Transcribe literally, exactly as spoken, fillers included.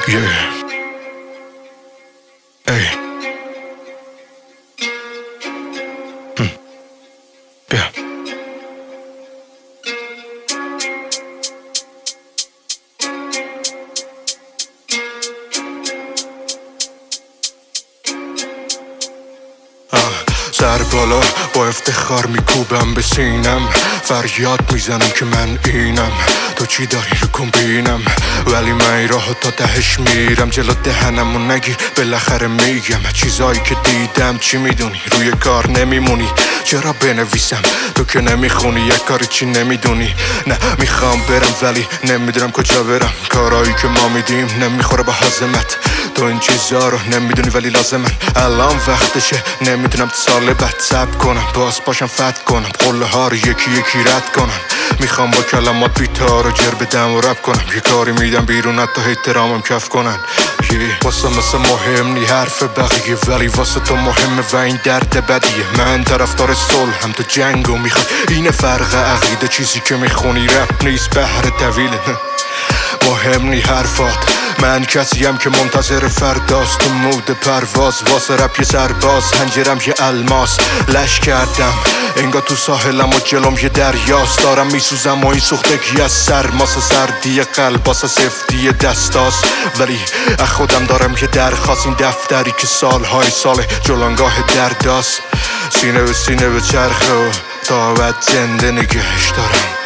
Yeah. Ey. hm. بیا سر بالا با افتخار میکوبم به سینم، فریاد میزنم که من اینم، تو چی داری رو کن بینم، ولی من این راهو تا تهش میرم، جلو دهنمو نگیر بالاخره میگم چیزایی که دیدم. چی میدونی روی کار نمیمونی، چرا بنویسم تو که نمیخونی، یک کاری چی نمیدونی. نه میخوام برم ولی نمیدونم کجا برم، کارایی که ما میدیم نمیخوره با حزمت، تو این چیزا رو نمیدونی ولی لازمن. الان وقتشه نمیتونم تا سال بعد صبر کنم، باز باشم فتح کنم، قله ها رو یکی یکی رد کنم. میخوام با کلمات بیتا رو جر بدم و رپ کنم، یه کاری میدم بیرون حتی احترامم کف کنن. yeah. واسه مثل مهم نی حرف بقیه، ولی واسه تو مهمه و این درد بدیه. من طرفدار صلح هم تو جنگو میخوای، اینه فرق عقیده، چیزی که میخونی رپ نیست بهر طویله. مهم نی حرفات، من کسیم که منتظر فرداست، تو مود پرواز واسه رپ یه سرباز، هنجرم یه الماس لش کردم انگار تو ساحلم و جلوم یه دریاست، دارم میسوزم و این سوختگی از سرماس، سردی قلب واسه سفتی دستاست، ولی از خودم دارم یه درخواست، این دفتری که سالهای ساله جلانگاه درداست، سینه به سینه به چرخه و تا بعد زنده نگهش دارم.